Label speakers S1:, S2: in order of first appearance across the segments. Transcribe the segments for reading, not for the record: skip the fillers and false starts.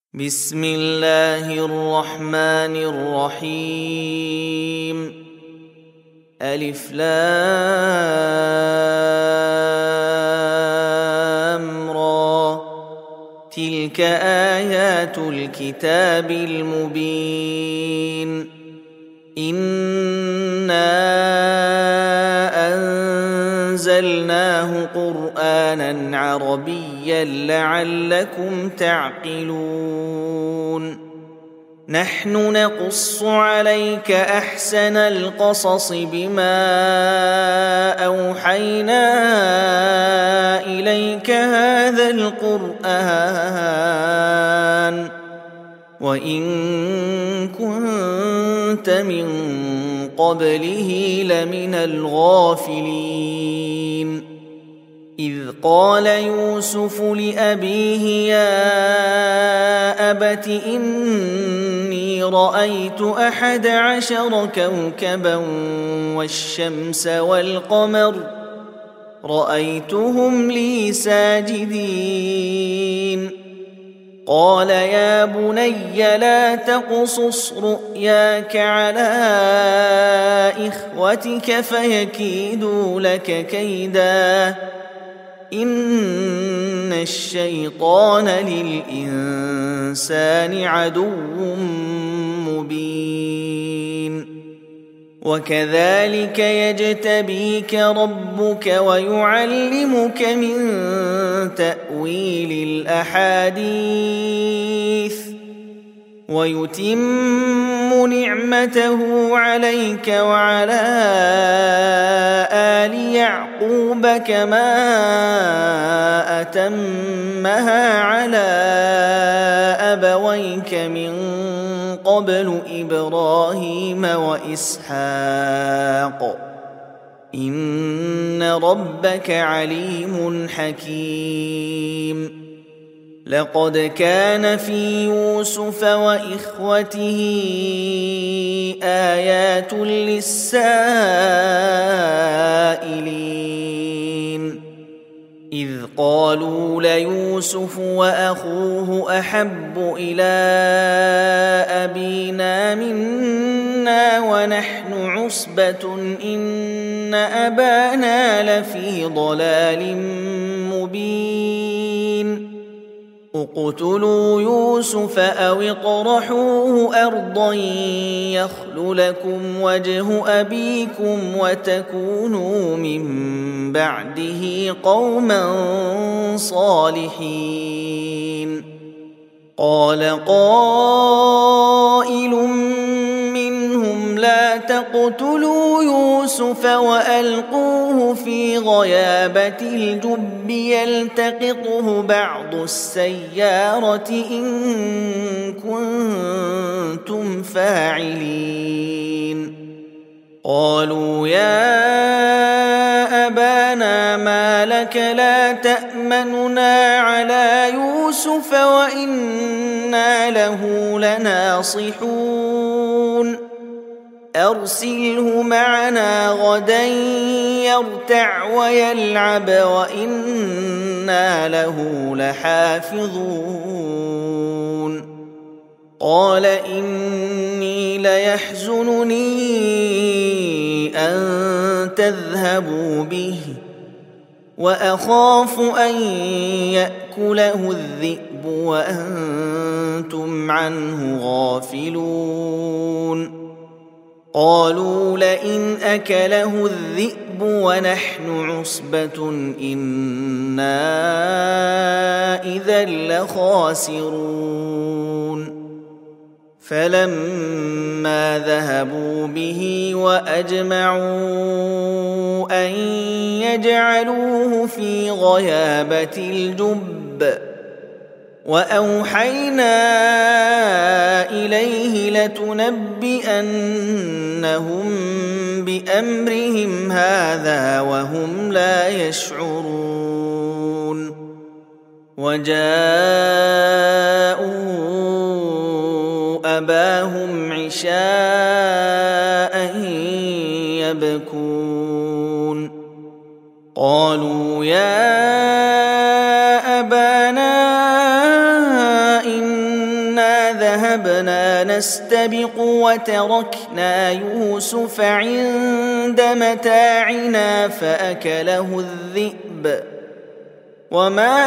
S1: بسم الله الرحمن الرحيم. ألف لام را، تلك آيات الكتاب المبين. إنا أنزلناه قرآنا عربيا لعلكم تعقلون. نحن نقص عليك أحسن القصص بما أوحينا إليك هذا القرآن وإن كنت من قبله لمن الغافلين. إذ قال يوسف لأبيه يا أبت إني رأيت 11 كوكبا والشمس والقمر رأيتهم لي ساجدين. قال يا بني لا تقصص رؤياك على إخوتك فيكيدوا لك كيدا إن الشيطان للإنسان عدو مبين. وكذلك يجتبيك ربك ويعلمك من تأويل الأحاديث ويتم نعمته عليك وعلى آل يعقوب كما أتمها على أبويك من قبل إبراهيم وإسحاق إن ربك عليم حكيم. لقد كان في يوسف وإخوته آيات للسائلين إذ قالوا ليوسف وأخوه أحب إلى أبينا منا ونحن عصبة إن أبانا لفي ضلال مبين. اقتلوا يوسف أو اطرحوه أرضا يخل لكم وجه أبيكم وتكونوا من بعده قوما صالحين. قال قائل منهم لا تقتلوا يوسف وألقوه في غيابة الجب يلتقطه بعض السيارة إن كنتم فاعلين. قالوا يا أبانا ما لك لا تأمننا على يوسف وإنا له لناصحون. أرسله معنا غدا يرتع ويلعب وإنا له لحافظون. قال إني ليحزنني أن تذهبوا به وأخاف أن يأكله الذئب وأنتم عنه غافلون. قالوا لئن أكله الذئب ونحن عصبة إنا إذا لخاسرون. فلما ذهبوا به وأجمعوا أن يجعلوه في غيابة الجب وأوحينا إليه لتنبئنهم بأمرهم هذا وهم لا يشعرون. وجاءوا أباهم عشاء يبكون. قالوا يا أبانا ذهبنا نستبق وتركنا يوسف عند متاعنا فأكله الذئب وما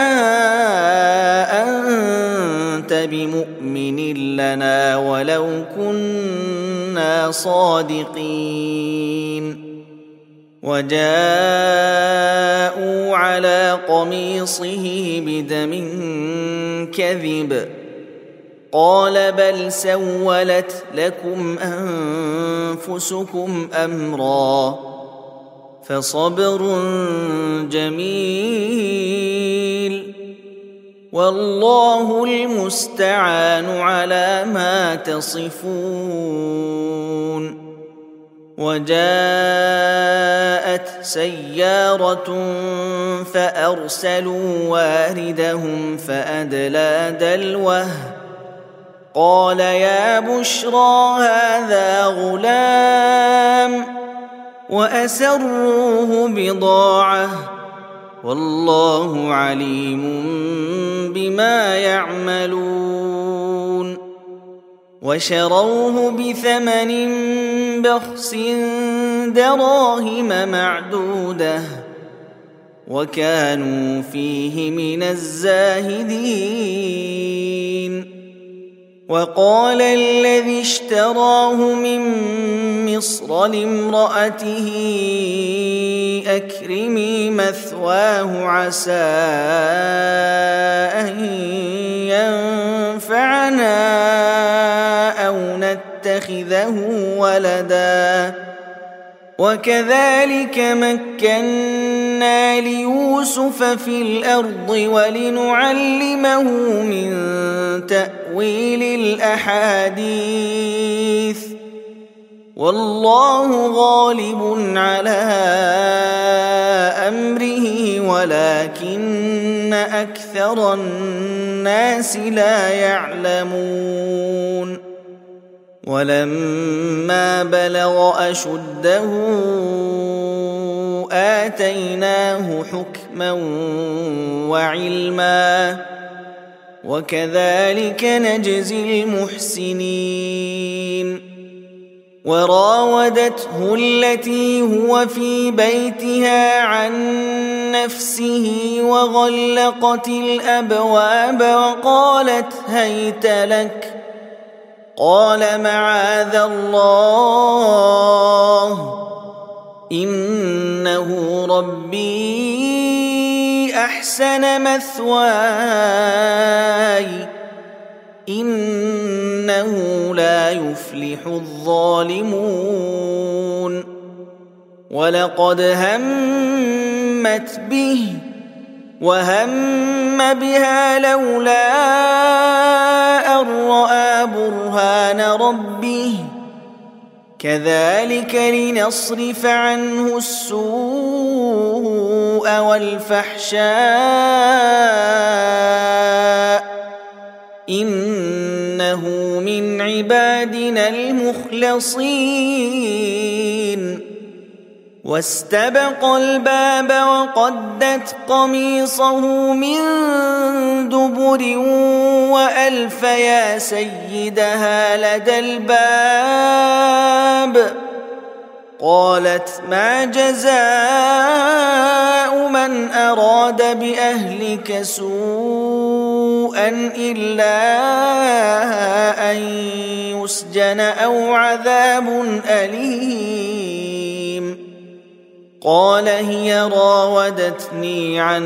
S1: أنت بمؤمن لنا ولو كنا صادقين وجاءوا على قميصه بدم كذب قال بل سولت لكم أنفسكم أمرا فصبر جميل والله المستعان على ما تصفون وجاءت سيارة فأرسلوا واردهم فأدلى دلوه قال يا بشرى هذا غلام وأسروه بضاعة والله عليم بما يعملون وشروه بثمن بخس دراهم معدودة وكانوا فيه من الزاهدين وقال الذي اشتراه من مصر لامرأته أكرمي مثواه عسى أن ينفعنا أو نتخذه ولدا وكذلك مكنا ليوسف في الأرض ولنعلمه من تأويل الأحاديث والله غالب على أمره ولكن أكثر الناس لا يعلمون ولما بلغ أشده آتيناه حكما وعلما وكذلك نجزي المحسنين وراودته التي هو في بيتها عن نفسه وغلقت الأبواب وقالت هيت لك قال معاذ الله إنه ربي أحسن مثواي إنه لا يفلح الظالمون ولقد همت به وهم بها لولا أن رأى برهان ربه كذلك لنصرف عنه السوء والفحشاء إنه من عبادنا المخلصين واستبق الباب وقدت قميصه من دبر وألف يا سيدها لدى الباب قالت ما جزاء من أراد بأهلك سوءا إلا أن يسجن أو عذاب أليم قال هي راودتني عن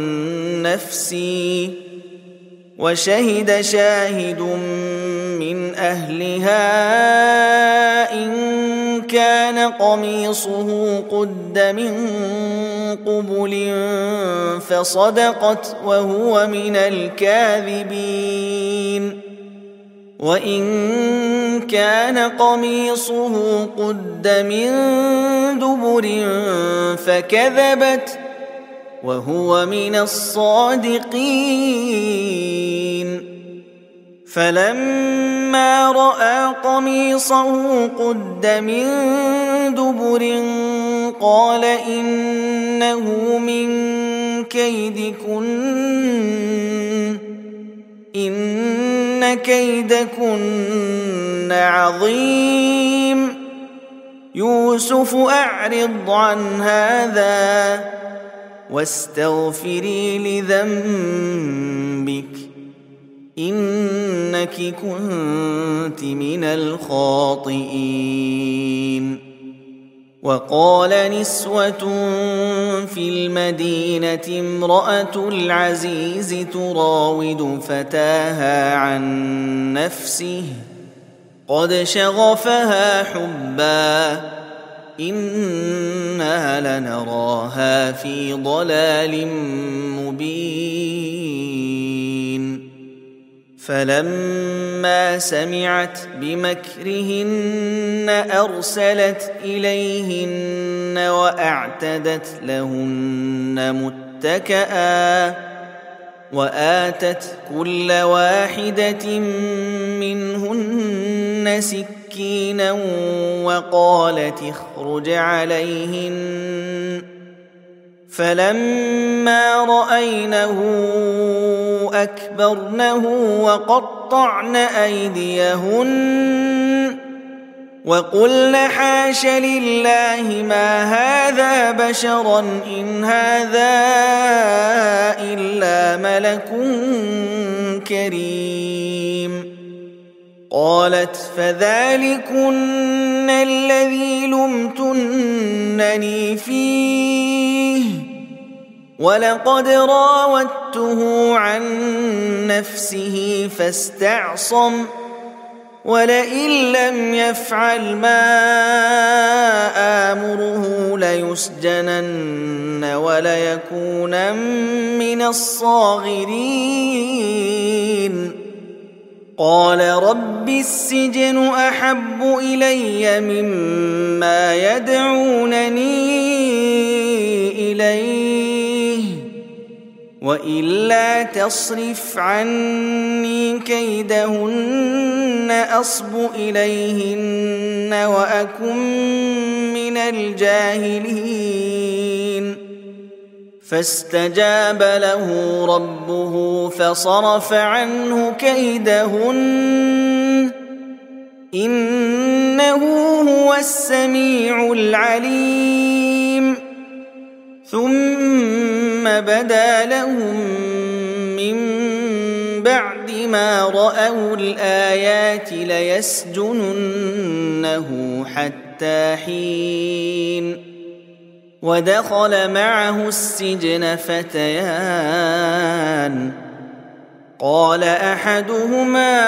S1: نفسي وشهد شاهد من أهلها إن كان قميصه قد من قبل فصدقت وهو من الكاذبين وإن كان قميصه قد من دبر فكذبت وهو من الصادقين فلما رأى قميصه قد من دبر قال إنه من كيدكن إن إن كيدكن عظيم يوسف أعرض عن هذا واستغفري لذنبك إنك كنت من الخاطئين. وقال نسوة في المدينة امرأة العزيز تراود فتاها عن نفسه قد شغفها حبا إنا لنراها في ضلال مبين. فلما سمعت بمكرهن أرسلت إليهن وأعتدت لهن متكئا وآتت كل واحدة منهن سكينا وقالت اخرج عليهن. فلما رأينه أكبرنه وقطعن أيديهن وقلن حاش لله ما هذا بشرا إن هذا إلا ملك كريم. قالت فذلكن الذي لمتنني فيه ولقد راودته عن نفسه فاستعصم ولئن لم يفعل ما آمره ليسجنن وليكونن من الصاغرين. قال رب السجن أحب إلي مما يدعونني إليه وإلا تصرف عني كيدهن أصب إليهن وأكن من الجاهلين. فاستجاب له ربه فصرف عنه كيدهن إنه هو السميع العليم. ثم بدا لهم من بعد ما رأوا الآيات ليسجننه حتى حين. ودخل معه السجن فتيان قال أحدهما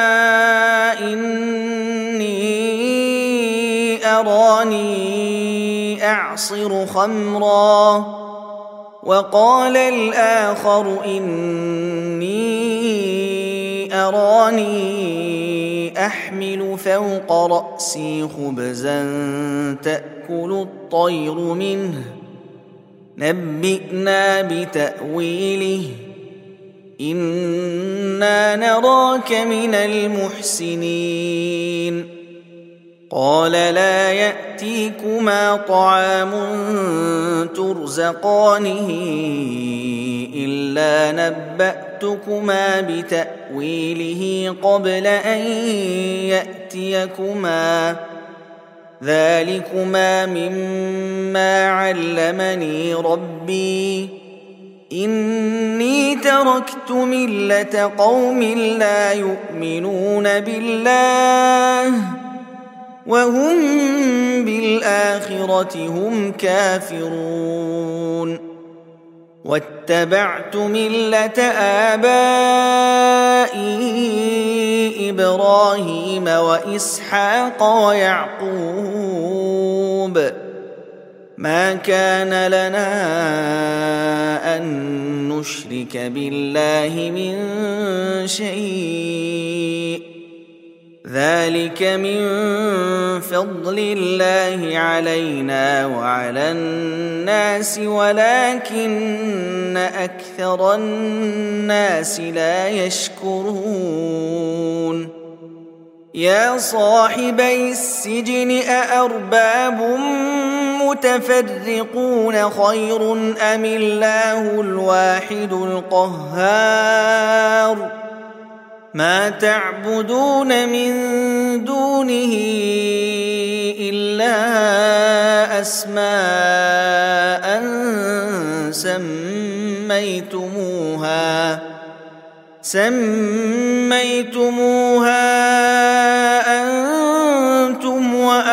S1: إني أراني أعصر خمرا وقال الآخر إني أراني أحمل فوق رأسي خبزا تأكل الطير منه نبئنا بتأويله إنا نراك من المحسنين. قال لا يأتيكما طعام ترزقانه إلا نبأتكما بتأويله قبل أن يأتيكما ذلكما مما علمني ربي إني تركت ملة قوم لا يؤمنون بالله وهم بالآخرة هم كافرون واتبعت ملة آبائي إبراهيم وإسحاق ويعقوب ما كان لنا أن نشرك بالله من شيء ذلك من فضل الله علينا وعلى الناس ولكن أكثر الناس لا يشكرون. يا صاحبي السجن أأرباب متفرقون خير أم الله الواحد القهار ما تعبدون من دونه إلا أسماء سميتموها أنتم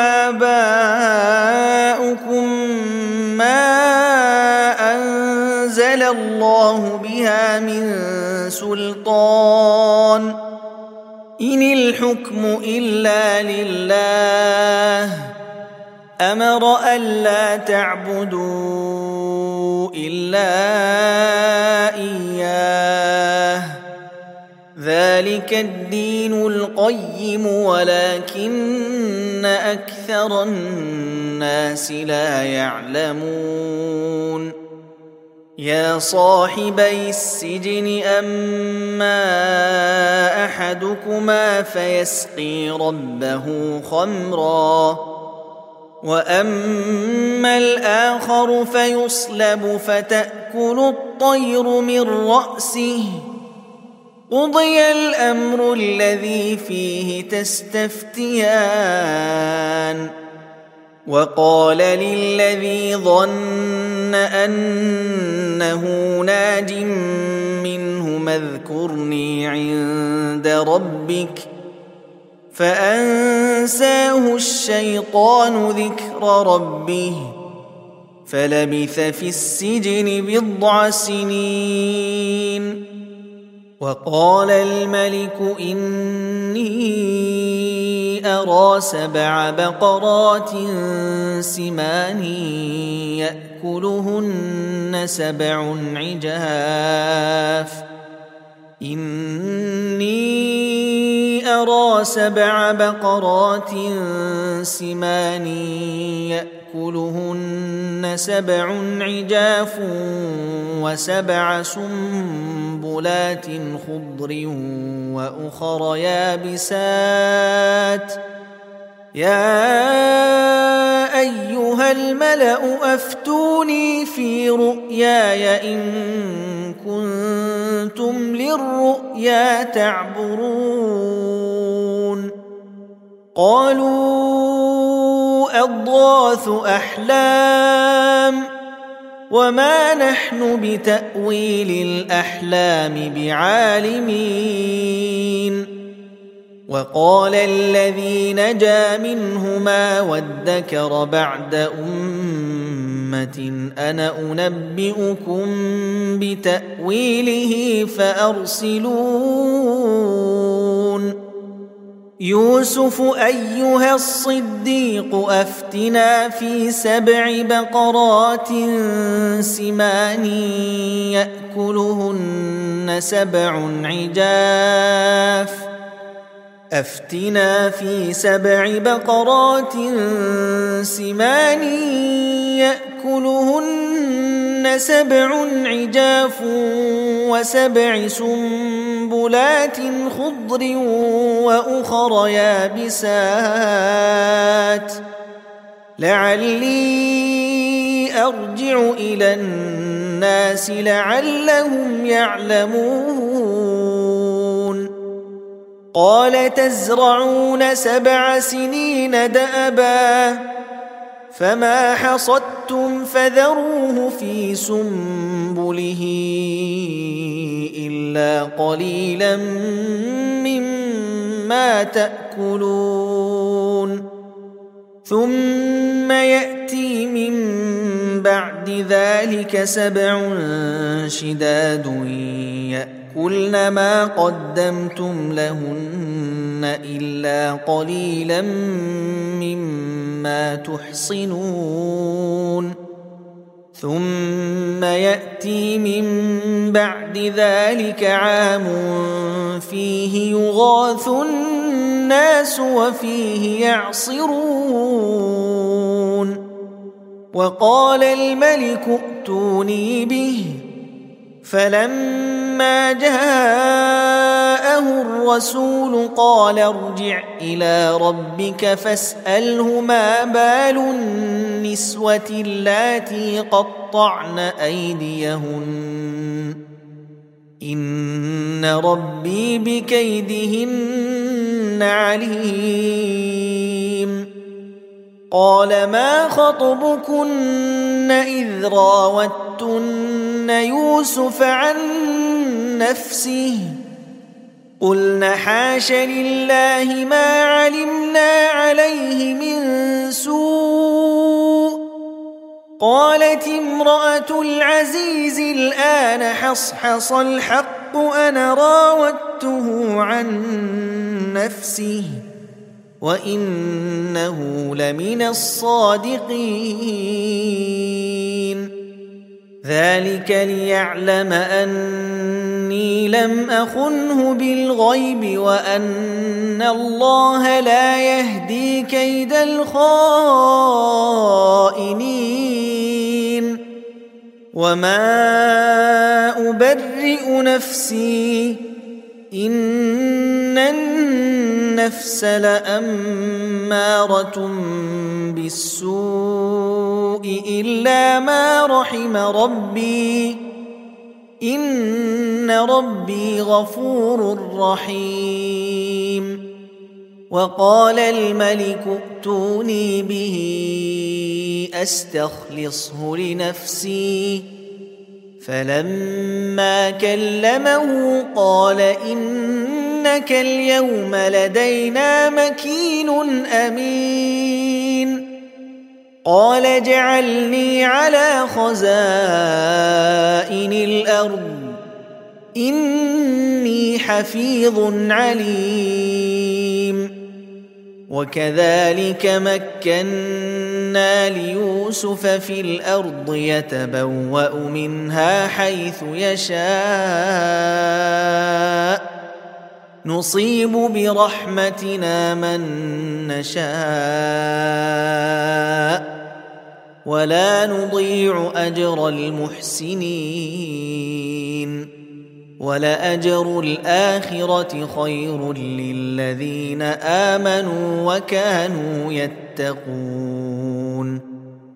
S1: وآباؤكم ما أنزل الله بها من سلطان إن الحكم إلا لله أمر ألا تعبدوا إلا إياه ذلك الدين القيم ولكن أكثر الناس لا يعلمون يا صاحبي السجن أما أحدكما فيسقي ربه خمرا وأما الآخر فيصلب فتأكل الطير من رأسه قضي الأمر الذي فيه تستفتيان وقال للذي ظن أنه ناج منه اذكرني عند ربك فأنساه الشيطان ذكر ربه فلبث في السجن 10 سنين وقال الملك إني أرى 7 بقرات سمان يأكلهن 7 عجاف إني أرى 7 بقرات سمان يأكلهن 7 عجاف و7 سنبلات خضر وأخر يابسات يا أيها الملأ أفتوني في رؤياي إن كنتم للرؤيا تعبرون قالوا أضغاث أحلام وما نحن بتأويل الأحلام بعالمين وقال الذي نجا منهما وادكر بعد أمة أنا أنبئكم بتأويله فأرسلون يوسف أيها الصديق أفتنا في 7 بقرات سمان يأكلهن 7 عجاف أفتنا في 7 بقرات سمان يأكلهن 7 عجاف و7 سنبلات خضر وأخر يابسات لعلي أرجع إلى الناس لعلهم يعلمون قال تزرعون 7 سنين دأبا فما حصدتم فذروه في سنبله إلا قليلا مما تأكلون ثم يأتي من بعد ذلك 7 شداد يأكلن ما قدمتم لهن إلا قليلا مما تحصنون ثم يأتي من بعد ذلك عام فيه يغاث الناس وفيه يعصرون وقال الملك ائتوني به فلما جاءه الرسول قال ارجع إلى ربك فاسأله ما بال النسوة اللاتي قطعن أيديهن إن ربي بكيدهن عليم. قال ما خطبكن إذ راوتن يوسف عن نفسه قلن حاش لله ما علمنا عليه من سوء. قالت امرأة العزيز الآن حصحص الحق أنا راودته عن نفسه وإنه لمن الصادقين. ذلك ليعلم أني لم أخنه بالغيب وأن الله لا يهدي كيد الخائنين. وما أبرئ نفسي إن النفس لأمارة بالسوء إلا ما رحم ربي إن ربي غفور رحيم. وقال الملك ائتوني به أستخلصه لنفسي فلما كلمه قال إنك اليوم لدينا مكين أمين. قال اجعلني على خزائن الأرض إني حفيظ عليم. وكذلك مكنا ليوسف في الأرض يتبوأ منها حيث يشاء نصيب برحمتنا من نشاء ولا نضيع أجر المحسنين. ولأجر الآخرة خير للذين آمنوا وكانوا يتقون.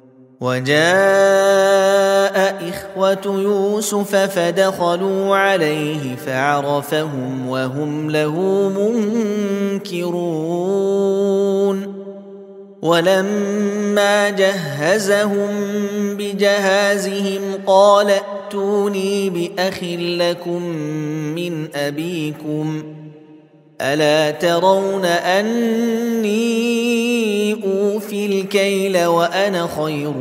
S1: وجاء إخوة يوسف فدخلوا عليه فعرفهم وهم له منكرون. ولما جهزهم بجهازهم قال ائتوني بأخ لكم من أبيكم ألا ترون أني أوفي الكيل وأنا خير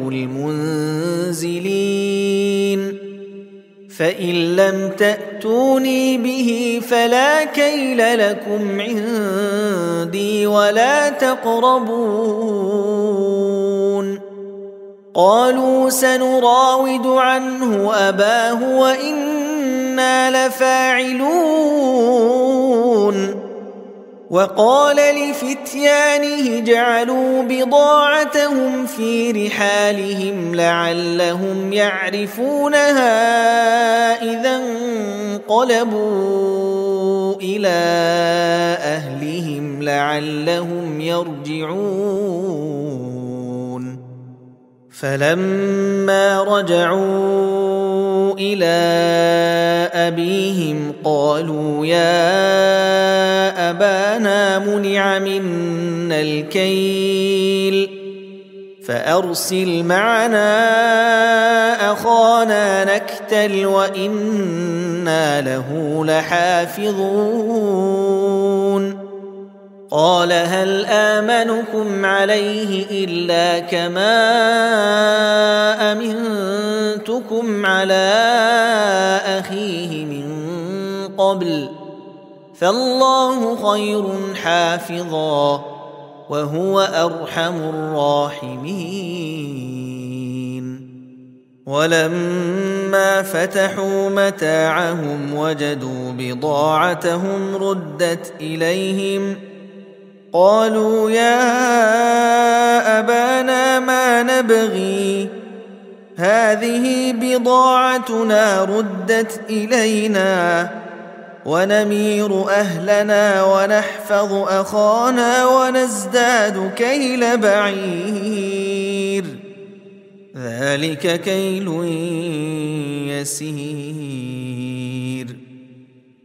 S1: المنزلين. فإن لم تأتوني به فلا كيل لكم عندي ولا تقربون. قالوا سنراود عنه أباه وإنا لفاعلون. وقال لفتيانه اجعلوا بضاعتهم في رحالهم لعلهم يعرفونها إذا انقلبوا إلى أهلهم لعلهم يرجعون. فلما رجعوا إلى أبيهم قالوا يا أبانا منع منا الكيل فأرسل معنا أخانا نكتل وإنا له لحافظون. قال هل آمنكم عليه إلا كما أمنتكم على أخيه من قبل فالله خير حافظا وهو أرحم الراحمين. ولما فتحوا متاعهم وجدوا بضاعتهم ردت إليهم قالوا يا أبانا ما نبغي هذه بضاعتنا ردت إلينا ونمير أهلنا ونحفظ أخانا ونزداد كيل بعير ذلك كيل يسير.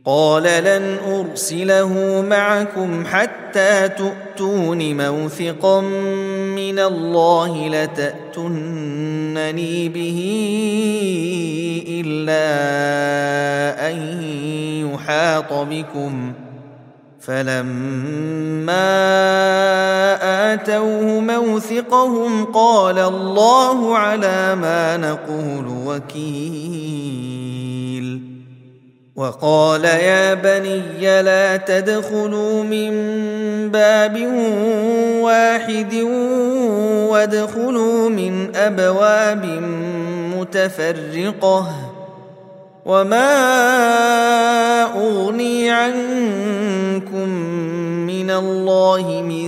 S1: قال لن أرسله معكم حتى تؤتون موثقا من الله لتأتونني به إلا أن يحاط بكم. فلما آتوه موثقهم قال الله على ما نقول وكيل. وقال يا بني لا تدخلوا من باب واحد وادخلوا من أبواب متفرقة وما أغني عنكم من الله من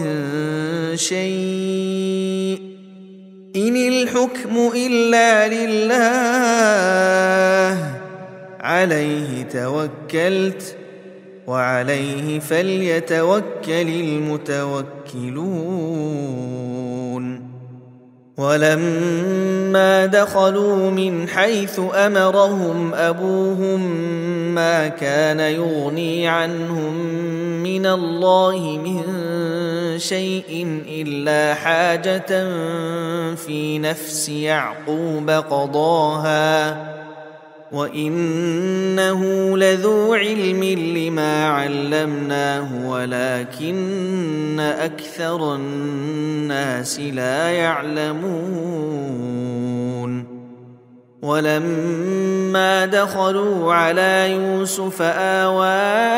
S1: شيء إن الحكم إلا لله عليه توكلت وعليه فليتوكل المتوكلون. ولما دخلوا من حيث أمرهم أبوهم ما كان يغني عنهم من الله من شيء إلا حاجة في نفس يعقوب قضاها وإنه لذو علم لما علمناه ولكن أكثر الناس لا يعلمون. ولما دخلوا على يوسف آوى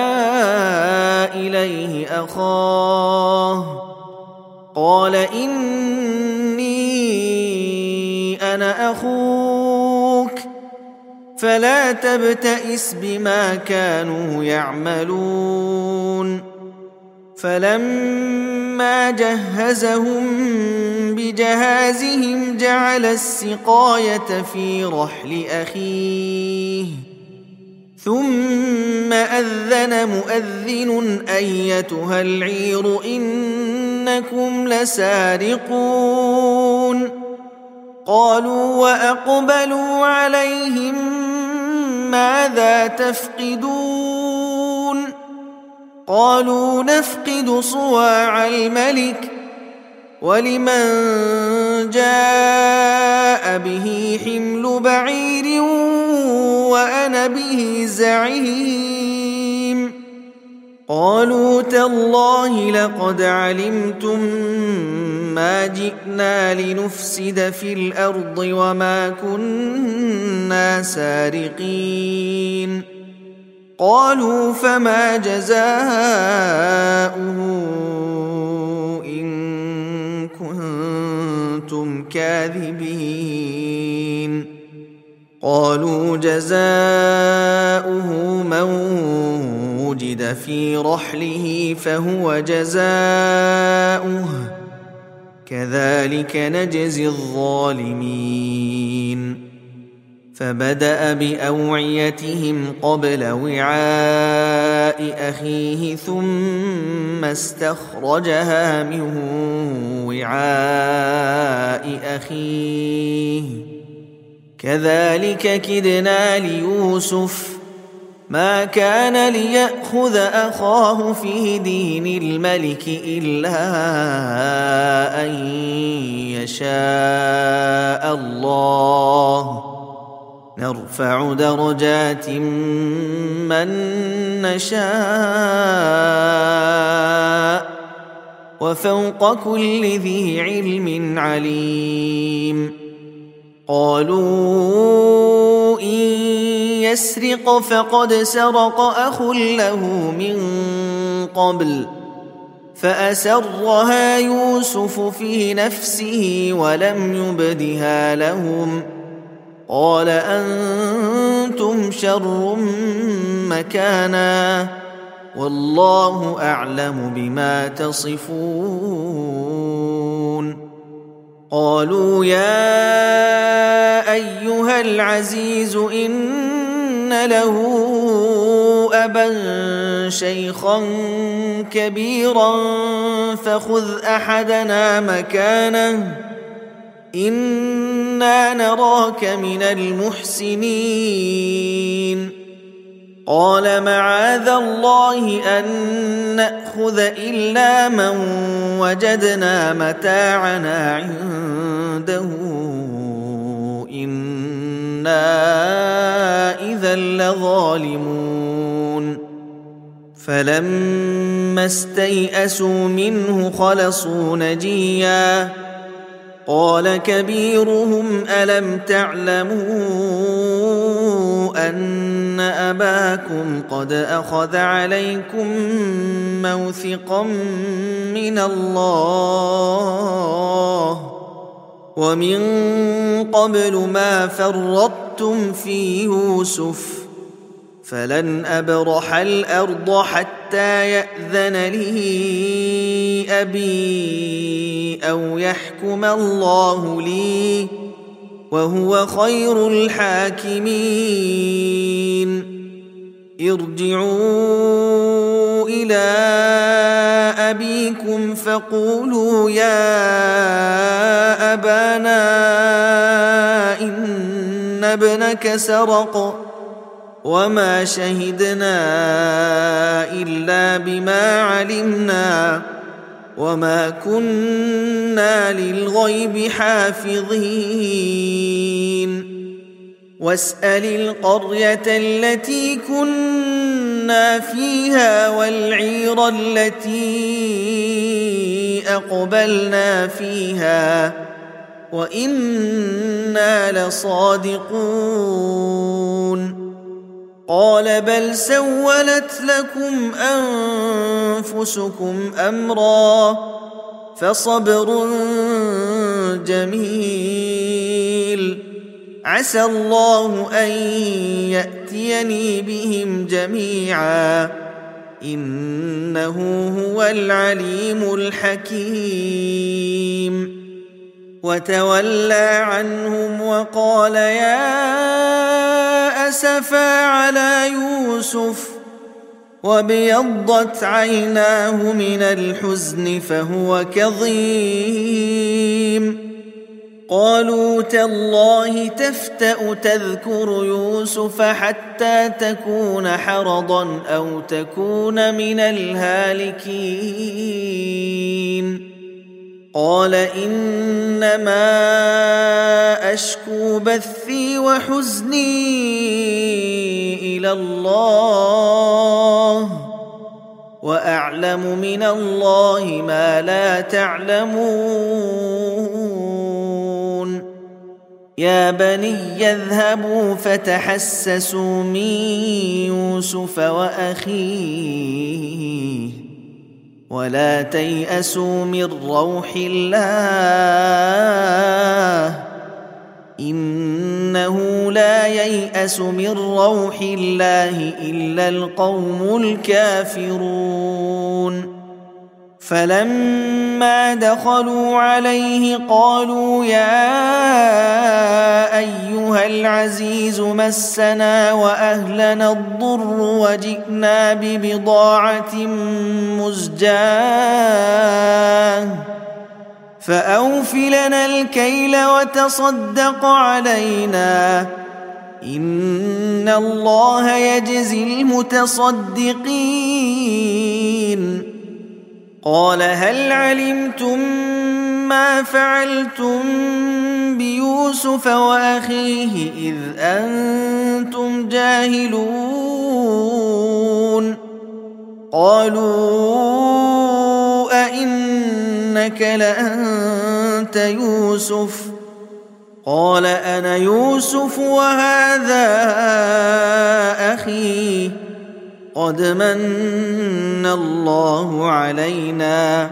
S1: إليه أخاه قال إني أنا أخوك فلا تبتئس بما كانوا يعملون. فلما جهزهم بجهازهم جعل السقاية في رحل أخيه ثم أذن مؤذن أيتها العير إنكم لسارقون. قالوا وأقبلوا عليهم ماذا تفقدون؟ قالوا نفقد صواع الملك ولمن جاء به حمل بعير وأنا به زعيم. قالوا تالله لقد علمتم ما جئنا لنفسد في الأرض وما كنا سارقين. قالوا فما جزاؤه إن كنتم كاذبين؟ قالوا جزاؤه من وجد في رحله فهو جزاؤه كذلك نجزي الظالمين. فبدأ بأوعيتهم قبل وعاء أخيه ثم استخرجها من وعاء أخيه كذلك كدنا ليوسف ما كان ليأخذ أخاه في دين الملك إلا أن يشاء الله نرفع درجات من نشاء وفوق كل ذي علم عليم. قالوا إن يسرق فقد سرق أخ له من قبل فأسرها يوسف في نفسه ولم يبدها لهم قال أنتم شر مكانا والله أعلم بما تصفون. قالوا يا أيها العزيز إن له أبا شيخا كبيرا فخذ أحدنا مكانه إنا نراك من المحسنين. قال معاذ الله أن نأخذ إلا من وجدنا متاعنا عنده إنا إذا لظالمون فلما استيئسوا منه خلصوا نجيا قال كبيرهم ألم تعلموا أن أباكم قد أخذ عليكم موثقا من الله ومن قبل ما فرطتم في يوسف فلن أبرح الأرض حتى يأذن لي أبي أو يحكم الله لي وهو خير الحاكمين ارجعوا إلى أبيكم فقولوا يا أبانا إن ابنك سرق وما شهدنا إلا بما علمنا وما كنا للغيب حافظين واسأل القرية التي كنا فيها والعير التي أقبلنا فيها وإنا لصادقون قال بل سولت لكم أنفسكم أمرا فصبر جميل عسى الله أن يأتيني بهم جميعا إنه هو العليم الحكيم وتولى عنهم وقال يا أسفا على يوسف وابيضت عيناه من الحزن فهو كظيم قالوا تالله تفتأ تذكر يوسف حتى تكون حرضا أو تكون من الهالكين قال إنما أشكو بثي وحزني إلى الله وأعلم من الله ما لا تعلمون يا بني اذهبوا فتحسسوا من يوسف وأخيه ولا تيأسوا من روح الله إنه لا ييأس من روح الله إلا القوم الكافرون فلما دخلوا عليه قالوا يا أيها العزيز مسنا وأهلنا الضر وجئنا ببضاعة مزجاة فأوف لنا الكيل وتصدق علينا إن الله يجزي المتصدقين قال هل علمتم ما فعلتم بيوسف وأخيه إذ أنتم جاهلون قالوا أئنك لأنت يوسف قال أنا يوسف وهذا أخي قد من الله علينا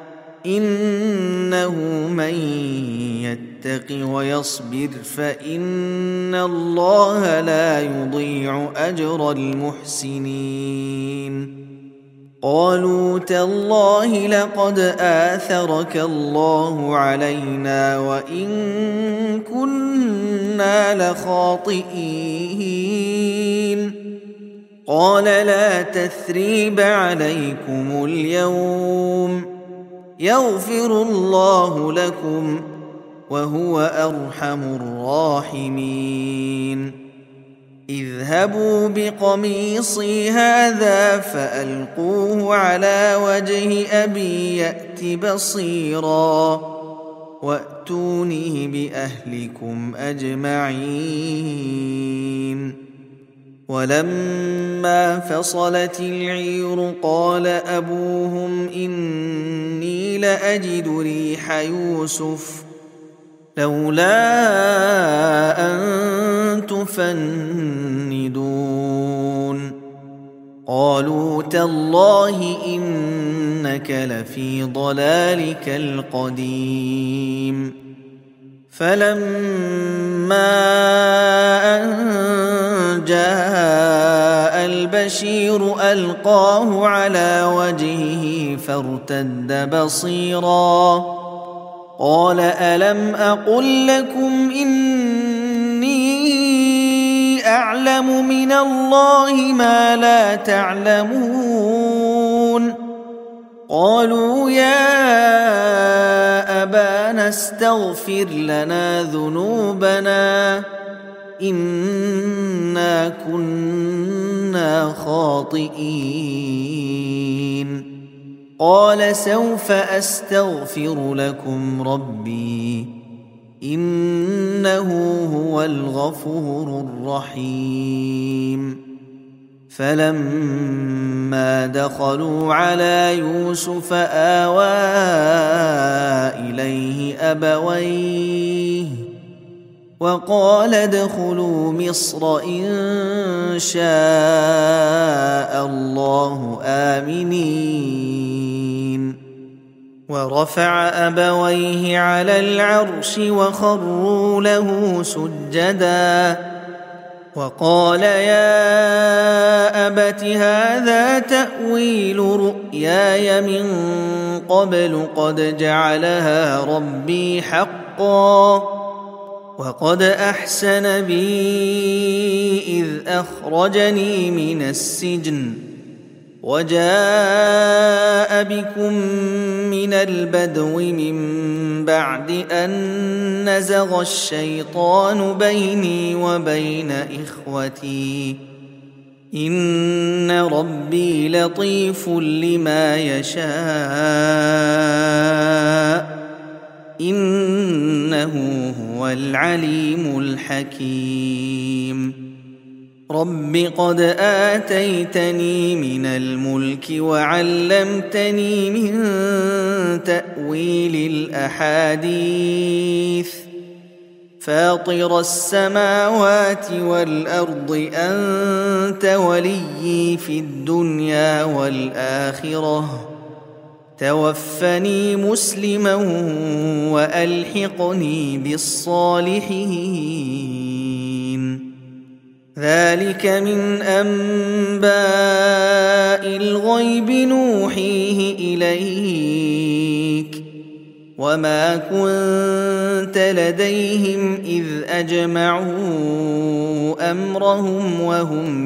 S1: إنه من يتق ويصبر فإن الله لا يضيع أجر المحسنين قالوا تالله لقد آثرك الله علينا وإن كنا لخاطئين قال لا تثريب عليكم اليوم يغفر الله لكم، وهو أرحم الراحمين. اذهبوا بقميصي هذا فألقوه على وجه أبي يأت بصيرا وأتوني بأهلكم أجمعين. ولما فصلت العير قال أبوهم إني لأجد ريح يوسف لولا أن تفندون. قالوا تالله إنك لفي ضلالك القديم. فلما أن جاء البشير ألقاه على وجهه فارتد بصيرا قال ألم أقل لكم إني أعلم من الله ما لا تعلمون. قالوا يا أبانا استغفر لنا ذنوبنا إنا كنا خاطئين. قال سوف أستغفر لكم ربي إنه هو الغفور الرحيم. فلما دخلوا على يوسف آوى إليه أبويه وقال ادخلوا مصر إن شاء الله آمنين. ورفع أبويه على العرش وخروا له سجدا وقال يا أبت هذا تأويل رؤياي من قبل قد جعلها ربي حقا وقد أحسن بي إذ أخرجني من السجن وجاء بكم من البدو من بعد أن نزغ الشيطان بيني وبين إخوتي إن ربي لطيف لما يشاء إنه هو العليم الحكيم. رب قد آتيتني من الملك وعلمتني من تأويل الأحاديث فاطر السماوات والأرض أنت وليي في الدنيا والآخرة توفني مسلما وألحقني بالصالحين. ذلك من أنباء الغيب نوحيه إليك وما كنت لديهم إذ أجمعوا أمرهم وهم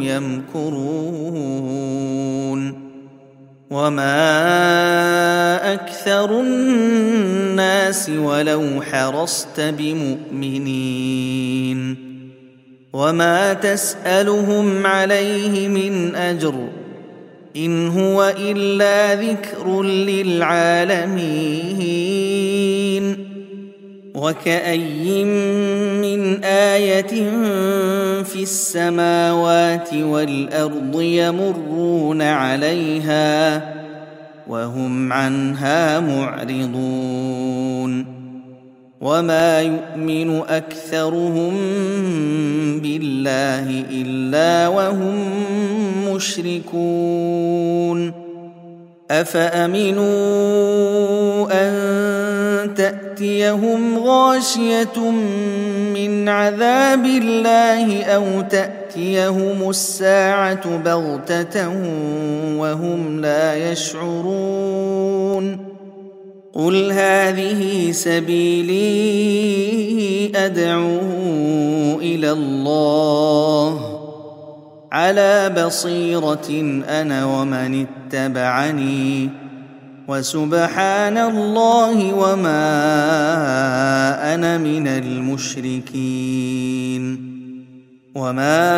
S1: يمكرون. وما أكثر الناس ولو حرصت بمؤمنين وما تسألهم عليه من أجر إن هو إلا ذكر للعالمين. وكأي من آية في السماوات والأرض يمرون عليها وهم عنها معرضون. وما يؤمن أكثرهم بالله إلا وهم مشركون. أفأمنوا أن تأتيهم غاشية من عذاب الله أو تأتيهم الساعة بغتة وهم لا يشعرون. قل هذه سبيلي أدعو إلى الله على بصيرة أنا ومن اتبعني وسبحان الله وما أنا من المشركين. وما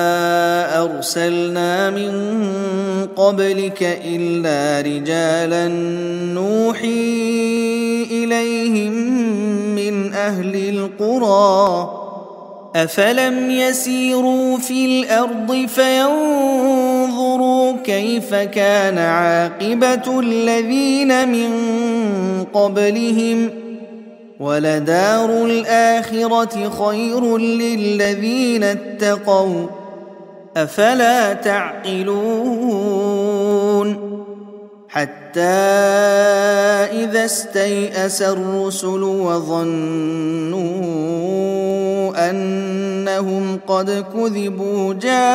S1: أرسلنا من قبلك إلا رجالا نوحي إليهم من أهل القرى أفلم يسيروا في الأرض فينظروا كيف كان عاقبة الذين من قبلهم ولدار الآخرة خير للذين اتقوا أفلا تعقلون حتى إذا استيأس الرسل وظنوا أنهم قد كذبوا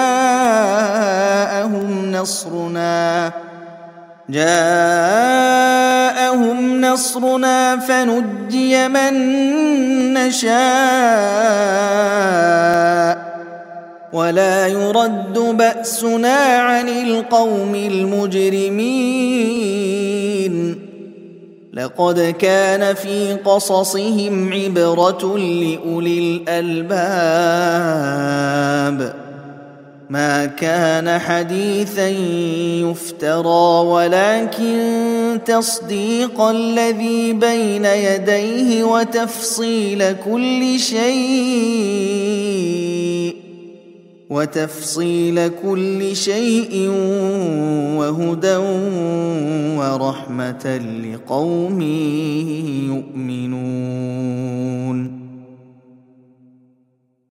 S1: جاءهم نصرنا فنجي من نشاء ولا يرد بأسنا عن القوم المجرمين لقد كان في قصصهم عبرة لأولي الألباب ما كان حديثا يفترى ولكن تصديق الذي بين يديه وتفصيل كل شيء وهدى ورحمة لقوم يؤمنون.